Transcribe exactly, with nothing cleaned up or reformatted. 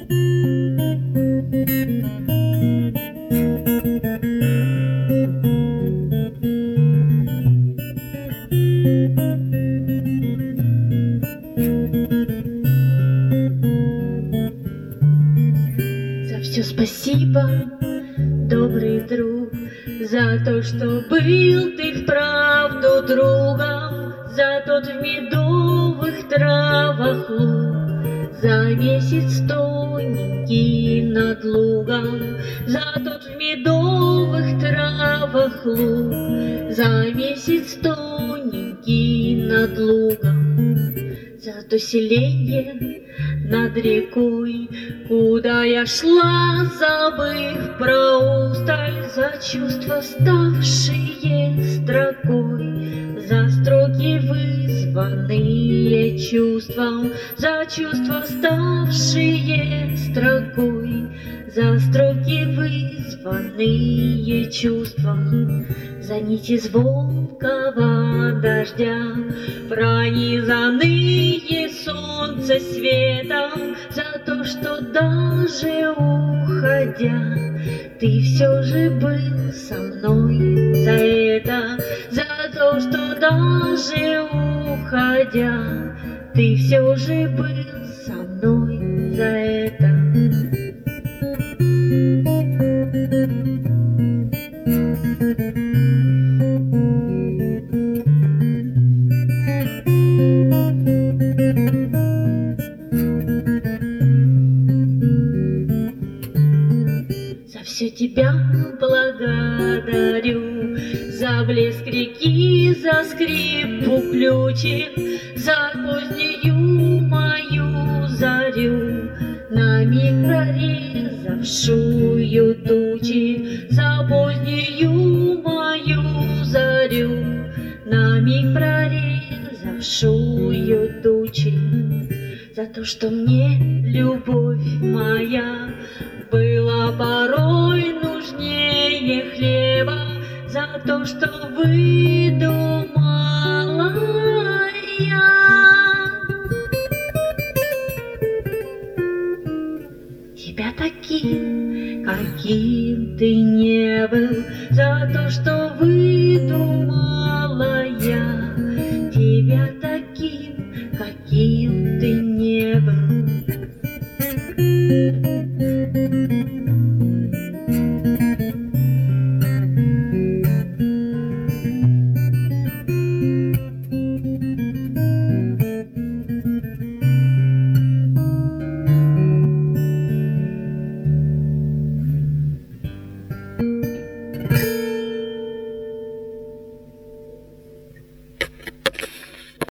За все спасибо, добрый друг, за то, что был ты вправду другом, за тот в медовых травах луг, за месяц тоненький над лугом, за тот в медовых травах луг, за месяц тоненький над лугом, за то селенье над рекой, куда я шла, забыв про усталь, за чувства, ставшие строкой, за строки, вызванные чувством, за чувства, ставшие строкой, за строки, вызванные чувством, за нити звонкого дождя, пронизанные солнце светом, за то, что даже уходя, ты все же был со мной, за это, за то, что даже уходя, ты все же был со мной, за это. За все тебя благодарю, за блеск реки, за скрипку ключик, за позднюю мою зарю, на миг прорезавшую тучи, за позднюю мою зарю, на миг прорезавшую тучи, за то, что мне любовь моя была порой нужнее хлеба, за то, что выдумала я тебя таким, каким ты не был, за то, что выдумала я тебя таким, каким ты не был.